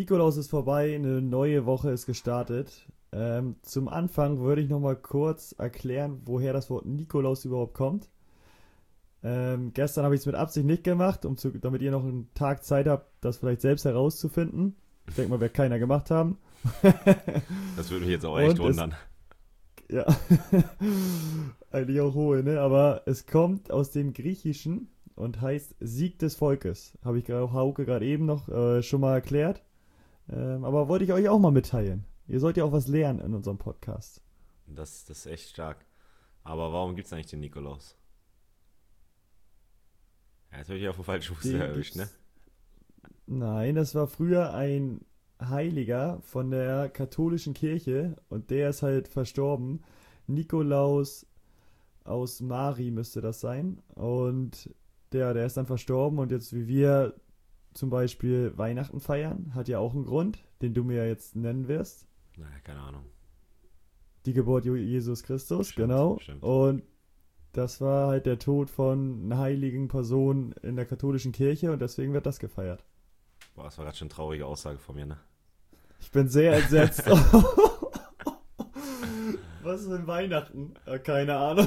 Nikolaus ist vorbei, eine neue Woche ist gestartet. Zum Anfang würde ich nochmal kurz erklären, woher das Wort Nikolaus überhaupt kommt. Gestern habe ich es mit Absicht nicht gemacht, damit ihr noch einen Tag Zeit habt, das vielleicht selbst herauszufinden. Ich denke mal, wird keiner gemacht haben. Das würde mich jetzt auch echt wundern. Ja, eigentlich auch hohe, ne? Aber es kommt aus dem Griechischen und heißt Sieg des Volkes. Habe ich Hauke gerade eben noch schon mal erklärt. Aber wollte ich euch auch mal mitteilen. Ihr sollt ja auch was lernen in unserem Podcast. Das ist echt stark. Aber warum gibt es eigentlich den Nikolaus? Ja, jetzt habe ich auf den falschen Fuß erwischt, ne? Nein, das war früher ein Heiliger von der katholischen Kirche und der ist halt verstorben. Nikolaus aus Mari müsste das sein. Und der ist dann verstorben und jetzt wie wir zum Beispiel Weihnachten feiern, hat ja auch einen Grund, den du mir ja jetzt nennen wirst. Naja, keine Ahnung. Die Geburt Jesus Christus, Stimmt, genau. stimmt. Und das war halt der Tod von einer heiligen Person in der katholischen Kirche und deswegen wird das gefeiert. Boah, das war gerade schon eine traurige Aussage von mir, ne? Ich bin sehr entsetzt. Was ist denn Weihnachten? Keine Ahnung.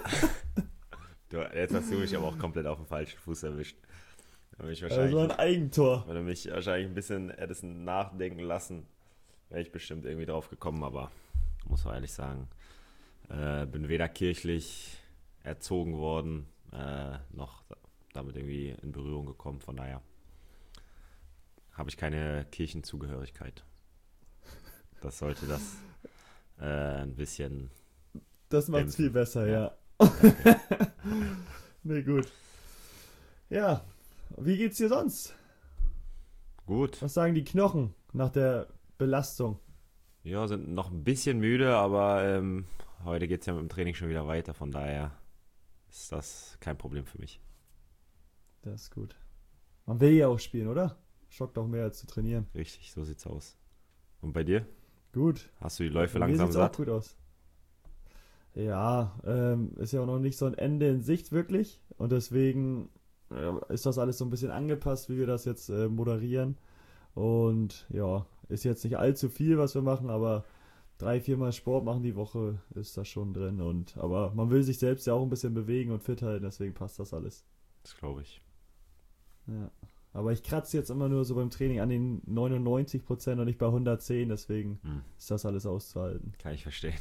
Jetzt hast du mich aber auch komplett auf den falschen Fuß erwischt. Also ein Eigentor. Wenn du mich wahrscheinlich ein bisschen hättest nachdenken lassen, wäre ich bestimmt irgendwie drauf gekommen, aber muss man ehrlich sagen, bin weder kirchlich erzogen worden, noch damit irgendwie in Berührung gekommen, von daher habe ich keine Kirchenzugehörigkeit. Das sollte das ein bisschen... Das macht's viel besser, ja. Okay. Nee, gut. Ja, wie geht's dir sonst? Gut. Was sagen die Knochen nach der Belastung? Ja, sind noch ein bisschen müde, aber heute geht es ja mit dem Training schon wieder weiter, von daher ist das kein Problem für mich. Das ist gut. Man will ja auch spielen, oder? Schockt auch mehr als zu trainieren. Richtig, so sieht's aus. Und bei dir? Gut. Hast du die Läufe Bei mir langsam sieht's satt? auch gut aus. Ja, ist ja auch noch nicht so ein Ende in Sicht wirklich. Und deswegen ist das alles so ein bisschen angepasst, wie wir das jetzt moderieren. Und ja, ist jetzt nicht allzu viel, was wir machen, aber 3-4 Mal Sport machen die Woche ist da schon drin. Aber man will sich selbst ja auch ein bisschen bewegen und fit halten, deswegen passt das alles. Das glaube ich. Ja. Aber ich kratze jetzt immer nur so beim Training an den 99% und nicht bei 110, deswegen ist das alles auszuhalten. Kann ich verstehen.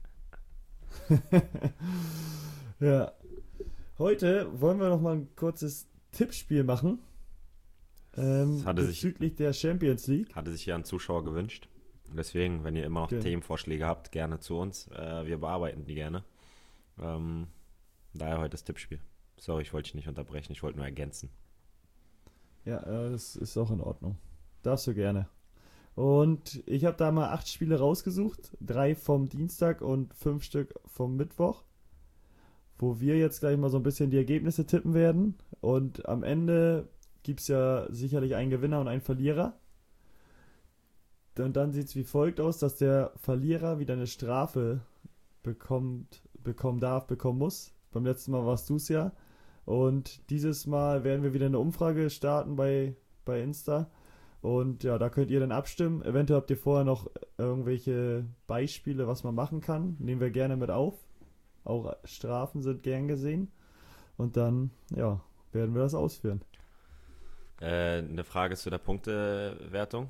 Ja. Heute wollen wir noch mal ein kurzes Tippspiel machen. Bezüglich der Champions League. Hatte sich ja ein Zuschauer gewünscht. Deswegen, wenn ihr immer noch Themenvorschläge habt, gerne zu uns. Wir bearbeiten die gerne. Daher heute das Tippspiel. Sorry, ich wollte dich nicht unterbrechen, ich wollte nur ergänzen. Ja, das ist auch in Ordnung. Darfst du gerne. Und ich habe da mal 8 Spiele rausgesucht. 3 vom Dienstag und 5 Stück vom Mittwoch. Wo wir jetzt gleich mal so ein bisschen die Ergebnisse tippen werden. Und am Ende gibt es ja sicherlich einen Gewinner und einen Verlierer. Und dann sieht es wie folgt aus, dass der Verlierer wieder eine Strafe bekommen muss. Beim letzten Mal warst du es ja. Und dieses Mal werden wir wieder eine Umfrage starten bei Insta. Und ja, da könnt ihr dann abstimmen. Eventuell habt ihr vorher noch irgendwelche Beispiele, was man machen kann. Nehmen wir gerne mit auf. Auch Strafen sind gern gesehen. Und dann, ja, werden wir das ausführen. Eine Frage zu der Punktewertung.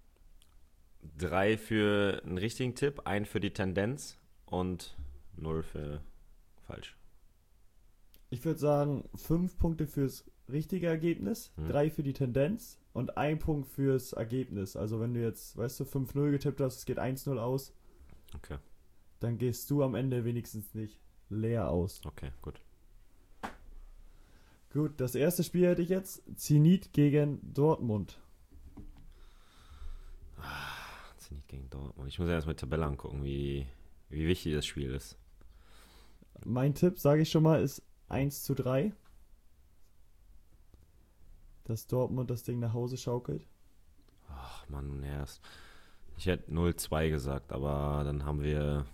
3 für einen richtigen Tipp, 1 für die Tendenz und 0 für falsch. Ich würde sagen, 5 Punkte fürs richtige Ergebnis, 3 für die Tendenz und 1 Punkt fürs Ergebnis. Also wenn du jetzt, 5-0 getippt hast, es geht 1-0 aus, okay, dann gehst du am Ende wenigstens nicht leer aus. Okay, gut. Gut, das erste Spiel hätte ich jetzt. Zenit gegen Dortmund. Zenit gegen Dortmund. Ich muss ja erstmal die Tabelle angucken, wie wichtig das Spiel ist. Mein Tipp, sage ich schon mal, ist 1-3. Dass Dortmund das Ding nach Hause schaukelt. Ach Mann, ich hätte 0-2 gesagt, aber dann haben wir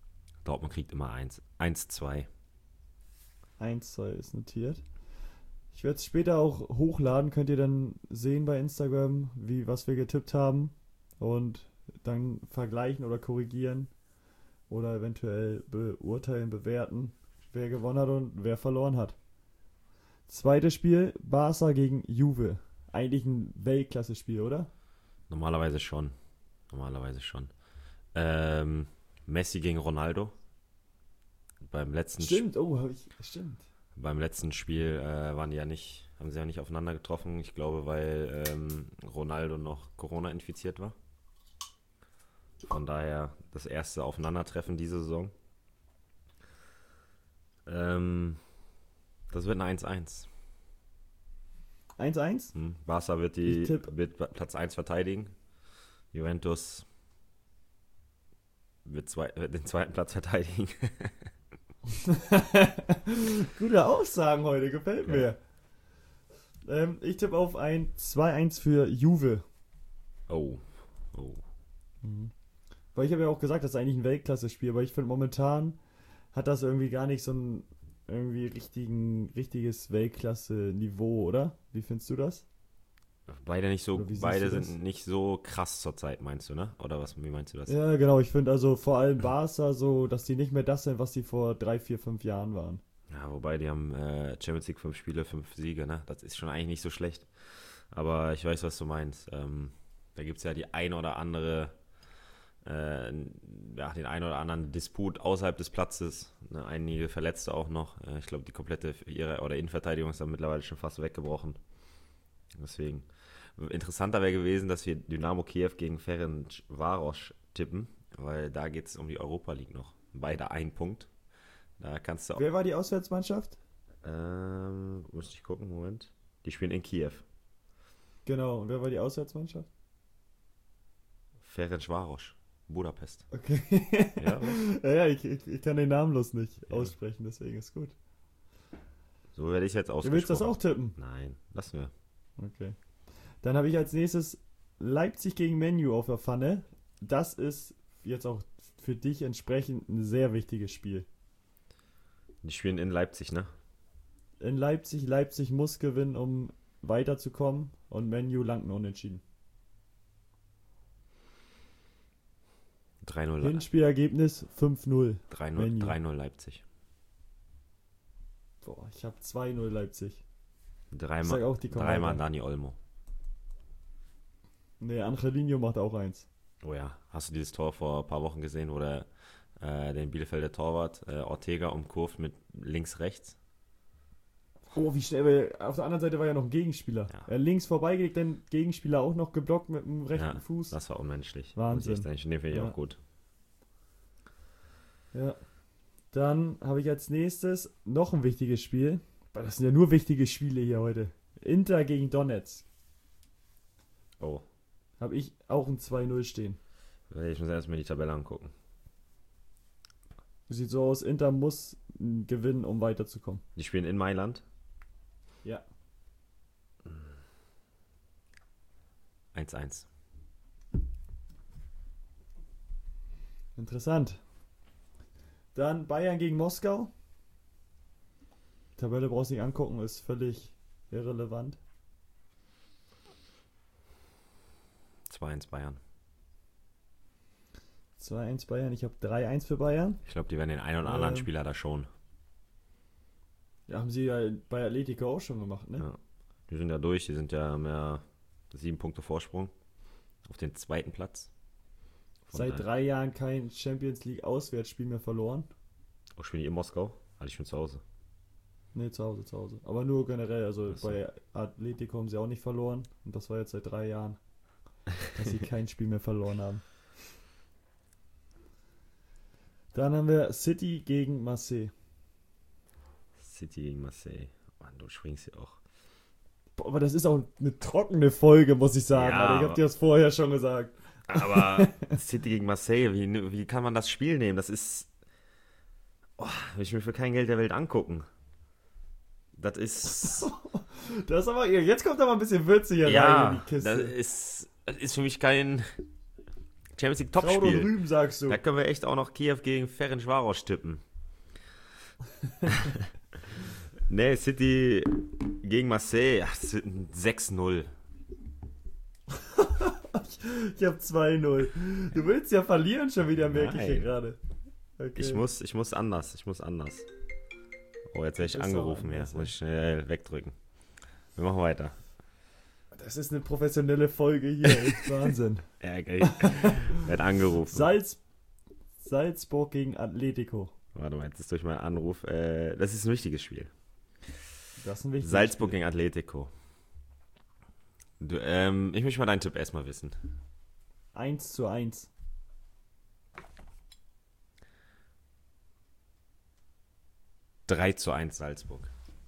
Dortmund kriegt immer 1-2. 1-2 ist notiert. Ich werde es später auch hochladen, könnt ihr dann sehen bei Instagram, was wir getippt haben und dann vergleichen oder korrigieren oder eventuell beurteilen, bewerten, wer gewonnen hat und wer verloren hat. Zweites Spiel, Barca gegen Juve. Eigentlich ein Weltklasse-Spiel, oder? Normalerweise schon. Messi gegen Ronaldo. Stimmt, stimmt. Beim letzten Spiel haben sie ja nicht aufeinander getroffen. Ich glaube, weil Ronaldo noch Corona infiziert war. Von daher das erste Aufeinandertreffen diese Saison. Das wird ein 1-1. 1-1? Barca wird Platz 1 verteidigen. Juventus wird den zweiten Platz verteidigen. Gute Aussagen heute, gefällt mir. Ich tippe auf ein 2-1 für Juve. Oh. Weil ich habe ja auch gesagt, das ist eigentlich ein Weltklasse-Spiel, aber ich finde momentan hat das irgendwie gar nicht so ein irgendwie richtiges Weltklasse-Niveau, oder? Wie findest du das? Beide sind nicht so krass zurzeit, meinst du, ne? Oder wie meinst du das? Ja, genau, ich finde also vor allem Barca so, dass die nicht mehr das sind, was die vor 3, 4, 5 Jahren waren. Ja, wobei die haben Champions League 5 Spiele, 5 Siege, ne? Das ist schon eigentlich nicht so schlecht. Aber ich weiß, was du meinst. Da gibt es ja die ein oder andere den einen oder anderen Disput außerhalb des Platzes, ne, einige Verletzte auch noch. Ich glaube, die komplette Innenverteidigung ist dann mittlerweile schon fast weggebrochen. Deswegen. Interessanter wäre gewesen, dass wir Dynamo Kiew gegen Ferencváros tippen, weil da geht es um die Europa League noch. Beide ein Punkt. Da kannst du auch. Wer war die Auswärtsmannschaft? Muss ich gucken, Moment. Die spielen in Kiew. Genau, und wer war die Auswärtsmannschaft? Ferencváros. Budapest. Okay. Ja, ich kann den Namen bloß nicht aussprechen, deswegen ist gut. So werde ich jetzt ausgesprochen. Du willst das auch tippen? Nein, lassen wir. Okay. Dann habe ich als nächstes Leipzig gegen Man U auf der Pfanne. Das ist jetzt auch für dich entsprechend ein sehr wichtiges Spiel. Die spielen in Leipzig, ne? In Leipzig. Leipzig muss gewinnen, um weiterzukommen und Man U langt unentschieden. 3-0. Hinspielergebnis 5-0. 3-0 Leipzig. Boah, ich habe 2-0 Leipzig. Dreimal Dani Olmo. Nee, Angelino macht auch 1. Oh ja, hast du dieses Tor vor ein paar Wochen gesehen, wo der den Bielefelder Torwart Ortega umkurvt mit links-rechts? Oh, wie schnell, weil auf der anderen Seite war ja noch ein Gegenspieler. Ja. Er links vorbeigelegt, den Gegenspieler auch noch geblockt mit dem rechten Fuß. Das war unmenschlich. Wahnsinn. Den finde ich auch gut. Ja. Dann habe ich als nächstes noch ein wichtiges Spiel. Das sind ja nur wichtige Spiele hier heute. Inter gegen Donetsk. Oh. Habe ich auch ein 2-0 stehen. Ich muss erstmal die Tabelle angucken. Sieht so aus, Inter muss gewinnen, um weiterzukommen. Die spielen in Mailand? Ja. 1-1. Interessant. Dann Bayern gegen Moskau. Die Tabelle brauchst du nicht angucken, ist völlig irrelevant. 2-1 Bayern. 2-1 Bayern, ich habe 3-1 für Bayern. Ich glaube, die werden den einen oder anderen Spieler da schon. Ja, haben sie ja bei Atletico auch schon gemacht, ne? Ja. Die sind ja durch, die sind ja mehr 7 Punkte Vorsprung auf den zweiten Platz. Seit 3 Jahren kein Champions League Auswärtsspiel mehr verloren. Oh, spielen die in Moskau? Hatte ich schon zu Hause. Ne, zu Hause. Aber nur generell, also bei Atletico haben sie auch nicht verloren. Und das war jetzt seit 3 Jahren, dass sie kein Spiel mehr verloren haben. Dann haben wir City gegen Marseille. City gegen Marseille. Mann, du springst hier auch. Boah, aber das ist auch eine trockene Folge, muss ich sagen. Ja, ich habe dir das vorher schon gesagt. Aber City gegen Marseille, wie kann man das Spiel nehmen? Das ist... Oh, will ich mir für kein Geld der Welt angucken. Das ist... Das ist aber... Jetzt kommt aber ein bisschen würziger rein in die Kiste. Das ist für mich kein Champions League Topspiel. Kraut und Rüben, sagst du. Da können wir echt auch noch Kiew gegen Ferencváros tippen. Nee, City gegen Marseille. Ach, das wird ein 6-0. Ich hab 2-0. Du willst ja verlieren schon wieder, merke ich hier Nein. gerade. Okay. Ich muss anders. Oh, jetzt werde ich Ist angerufen auch hier. anders, Muss ich schnell wegdrücken. Wir machen weiter. Das ist eine professionelle Folge hier. Echt Wahnsinn. Ja, geil. Werd angerufen. Salzburg gegen Atletico. Warte mal, jetzt ist durch meinen Anruf. Das ist ein wichtiges Spiel. Das ist ein wichtiges Salzburg Spiel. gegen Atletico. Ich möchte mal deinen Tipp erstmal wissen. 1:1. 3:1 Salzburg.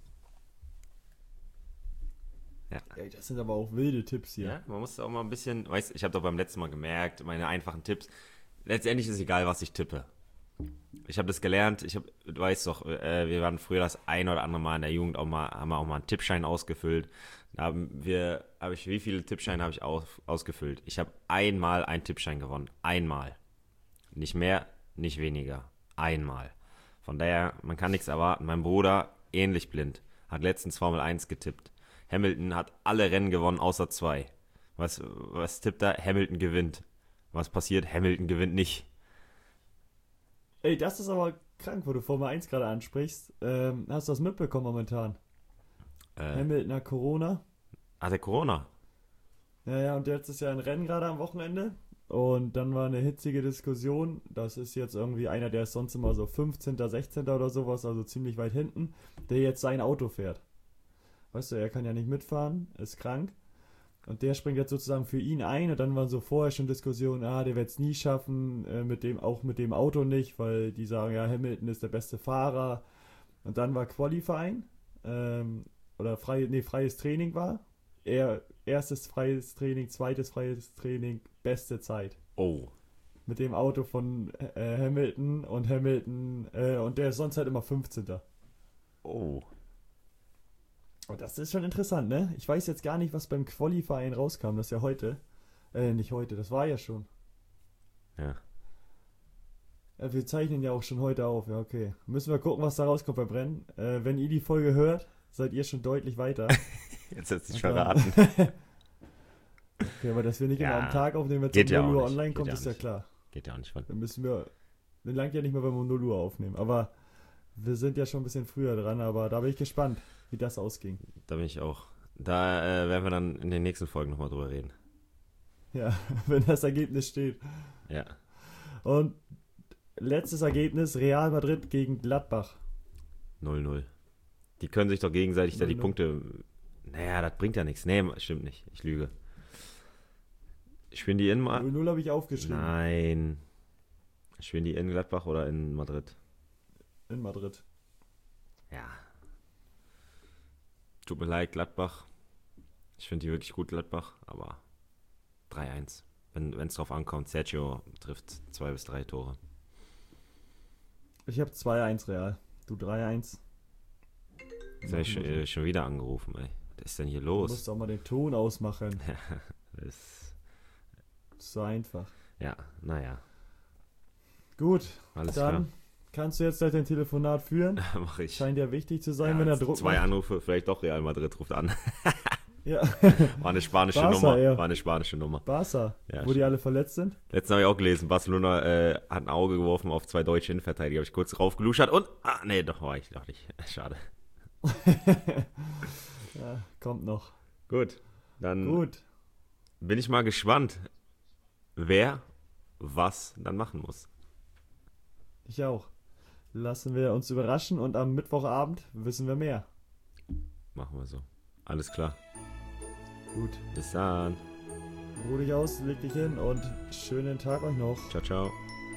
Ja. Ey, das sind aber auch wilde Tipps hier. Ja, man muss auch mal ein bisschen, weißt, ich habe doch beim letzten Mal gemerkt, meine einfachen Tipps, letztendlich ist egal, was ich tippe. Ich habe das gelernt, du weißt doch, wir waren früher das ein oder andere Mal in der Jugend haben wir auch mal einen Tippschein ausgefüllt. Wie viele Tippscheine habe ich ausgefüllt? Ich habe einmal einen Tippschein gewonnen. Einmal. Nicht mehr, nicht weniger. Einmal. Von daher, man kann nichts erwarten. Mein Bruder, ähnlich blind, hat letztens Formel 1 getippt. Hamilton hat alle Rennen gewonnen, außer 2. Was tippt er? Hamilton gewinnt. Was passiert? Hamilton gewinnt nicht. Ey, das ist aber krank, wo du Formel 1 gerade ansprichst. Hast du das mitbekommen momentan? Hamilton hat Corona. Der Corona. Ja, und jetzt ist ja ein Rennen gerade am Wochenende. Und dann war eine hitzige Diskussion. Das ist jetzt irgendwie einer, der ist sonst immer so 15., 16. oder sowas, also ziemlich weit hinten, der jetzt sein Auto fährt. Weißt du, er kann ja nicht mitfahren, ist krank. Und der springt jetzt sozusagen für ihn ein. Und dann waren so vorher schon Diskussionen, der wird es nie schaffen, mit dem Auto nicht, weil die sagen, ja, Hamilton ist der beste Fahrer. Und dann war Qualifying, freies Training war. Erstes freies Training, zweites freies Training, beste Zeit. Oh. Mit dem Auto von Hamilton und der ist sonst halt immer 15. Oh. Und das ist schon interessant, ne? Ich weiß jetzt gar nicht, was beim Qualifying rauskam. Das ist ja heute. Nicht heute, das war ja schon. Ja. Wir zeichnen ja auch schon heute auf, ja, okay. Müssen wir gucken, was da rauskommt beim Rennen. Wenn ihr die Folge hört, seid ihr schon deutlich weiter. Jetzt hast du dich verraten. Okay, aber dass wir nicht immer am Tag aufnehmen, wenn geht es um ja 0 auch Uhr nicht. online Geht kommt, ja ist ja nicht. klar. Geht ja auch nicht. Dann langt ja nicht mehr, wenn wir um 0 Uhr aufnehmen. Aber wir sind ja schon ein bisschen früher dran, aber da bin ich gespannt, wie das ausging. Da bin ich auch. Da werden wir dann in den nächsten Folgen nochmal drüber reden. Ja, wenn das Ergebnis steht. Ja. Und letztes Ergebnis, Real Madrid gegen Gladbach. 0-0. Die können sich doch gegenseitig da die 0-0. Punkte... Naja, das bringt ja nichts. Nee, stimmt nicht. Ich lüge. Spielen die in... 0-0 habe ich aufgeschrieben. Nein. Spielen die in Gladbach oder in Madrid? In Madrid. Ja. Tut mir leid, Gladbach. Ich finde die wirklich gut, Gladbach, aber 3-1. Wenn es drauf ankommt, Sergio trifft 2 bis 3 Tore. Ich habe 2-1 Real. Du 3-1. Jetzt habe ich schon wieder angerufen, ey. Was ist denn hier Du los? musst auch mal den Ton ausmachen. Das, So einfach. ja, naja. Gut, Alles dann kannst du jetzt gleich dein Telefonat führen. klar. Mach ich. Scheint ja wichtig zu sein, Ja, wenn er Druck 2 macht. Anrufe, vielleicht doch Real Madrid ruft an. Ja, War eine spanische Barca, Nummer. ja. War eine spanische Nummer. Barca, Ja, wo die alle verletzt sind. Letztens habe ich auch gelesen, Barcelona hat ein Auge geworfen auf 2 deutsche Innenverteidiger. Habe ich kurz raufgeluschert und... nee, doch war ich doch nicht. Schade. Ja, kommt noch. Gut, dann Gut, bin ich mal gespannt, wer was dann machen muss. ich auch. Lassen wir uns überraschen und am Mittwochabend wissen wir mehr. Machen wir so. Alles klar. Gut, Bis dann. ruh dich aus, leg dich hin und schönen Tag euch noch. Ciao, ciao.